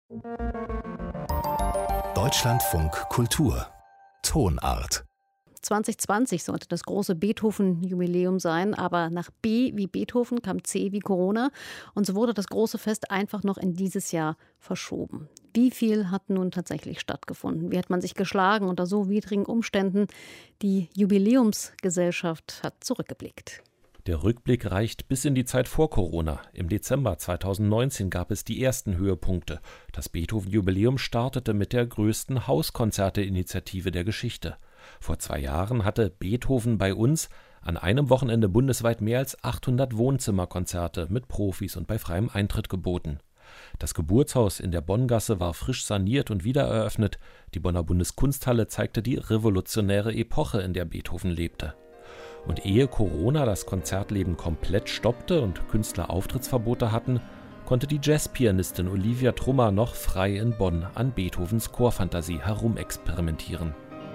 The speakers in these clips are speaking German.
Deutschlandfunk Kultur Tonart. 2020 sollte das große Beethoven-Jubiläum sein, aber nach B wie Beethoven kam C wie Corona und so wurde das große Fest einfach noch in dieses Jahr verschoben. Wie viel hat nun tatsächlich stattgefunden? Wie hat man sich geschlagen unter so widrigen Umständen? Die Jubiläumsgesellschaft hat zurückgeblickt. Der Rückblick reicht bis in die Zeit vor Corona. Im Dezember 2019 gab es die ersten Höhepunkte. Das Beethoven-Jubiläum startete mit der größten Hauskonzerte-Initiative der Geschichte. Vor 2 Jahren hatte Beethoven bei uns an einem Wochenende bundesweit mehr als 800 Wohnzimmerkonzerte mit Profis und bei freiem Eintritt geboten. Das Geburtshaus in der Bonngasse war frisch saniert und wiedereröffnet. Die Bonner Bundeskunsthalle zeigte die revolutionäre Epoche, in der Beethoven lebte. Und ehe Corona das Konzertleben komplett stoppte und Künstler Auftrittsverbote hatten, konnte die Jazzpianistin Olivia Trummer noch frei in Bonn an Beethovens Chorphantasie herumexperimentieren.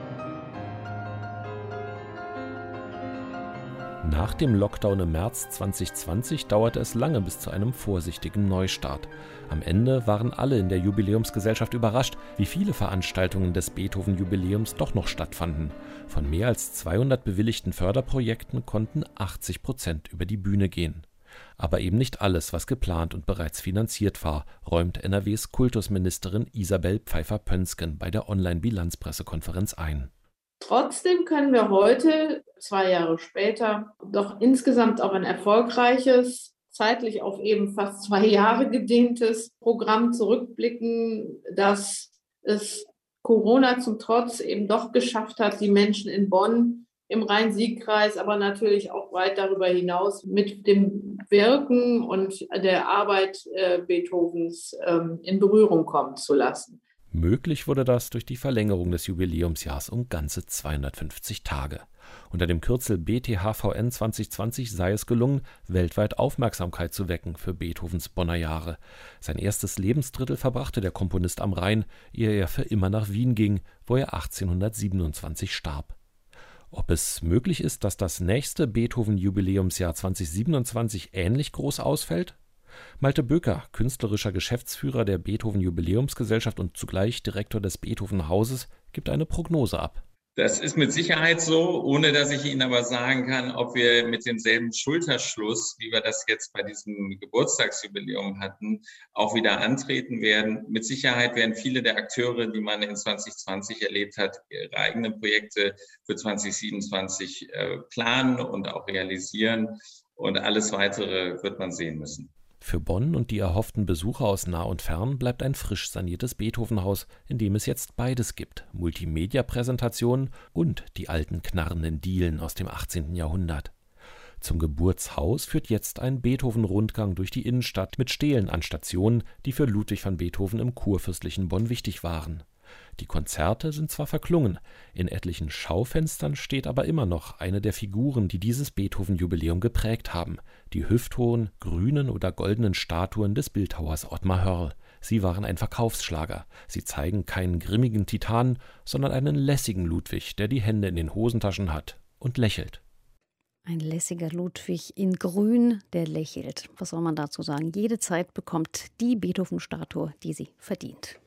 Nach dem Lockdown im März 2020 dauerte es lange bis zu einem vorsichtigen Neustart. Am Ende waren alle in der Jubiläumsgesellschaft überrascht, wie viele Veranstaltungen des Beethoven-Jubiläums doch noch stattfanden. Von mehr als 200 bewilligten Förderprojekten konnten 80% über die Bühne gehen. Aber eben nicht alles, was geplant und bereits finanziert war, räumt NRWs Kultusministerin Isabel Pfeiffer-Pönsken bei der Online-Bilanzpressekonferenz ein. Trotzdem können wir heute, 2 Jahre später, doch insgesamt auf ein erfolgreiches, zeitlich auf eben fast 2 Jahre gedehntes Programm zurückblicken, das es Corona zum Trotz eben doch geschafft hat, die Menschen in Bonn, im Rhein-Sieg-Kreis, aber natürlich auch weit darüber hinaus mit dem Wirken und der Arbeit Beethovens in Berührung kommen zu lassen. Möglich wurde das durch die Verlängerung des Jubiläumsjahrs um ganze 250 Tage. Unter dem Kürzel BTHVN 2020 sei es gelungen, weltweit Aufmerksamkeit zu wecken für Beethovens Bonner Jahre. Sein erstes Lebensdrittel verbrachte der Komponist am Rhein, ehe er für immer nach Wien ging, wo er 1827 starb. Ob es möglich ist, dass das nächste Beethoven-Jubiläumsjahr 2027 ähnlich groß ausfällt? Malte Böker, künstlerischer Geschäftsführer der Beethoven-Jubiläumsgesellschaft und zugleich Direktor des Beethoven-Hauses, gibt eine Prognose ab. Das ist mit Sicherheit so, ohne dass ich Ihnen aber sagen kann, ob wir mit demselben Schulterschluss, wie wir das jetzt bei diesem Geburtstagsjubiläum hatten, auch wieder antreten werden. Mit Sicherheit werden viele der Akteure, die man in 2020 erlebt hat, ihre eigenen Projekte für 2027 planen und auch realisieren. Und alles Weitere wird man sehen müssen. Für Bonn und die erhofften Besucher aus nah und fern bleibt ein frisch saniertes Beethovenhaus, in dem es jetzt beides gibt: Multimedia-Präsentationen und die alten knarrenden Dielen aus dem 18. Jahrhundert. Zum Geburtshaus führt jetzt ein Beethoven-Rundgang durch die Innenstadt mit Stelen an Stationen, die für Ludwig van Beethoven im kurfürstlichen Bonn wichtig waren. Die Konzerte sind zwar verklungen, in etlichen Schaufenstern steht aber immer noch eine der Figuren, die dieses Beethoven-Jubiläum geprägt haben: die hüfthohen, grünen oder goldenen Statuen des Bildhauers Ottmar Hörl. Sie waren ein Verkaufsschlager. Sie zeigen keinen grimmigen Titan, sondern einen lässigen Ludwig, der die Hände in den Hosentaschen hat und lächelt. Ein lässiger Ludwig in Grün, der lächelt. Was soll man dazu sagen? Jede Zeit bekommt die Beethoven-Statue, die sie verdient.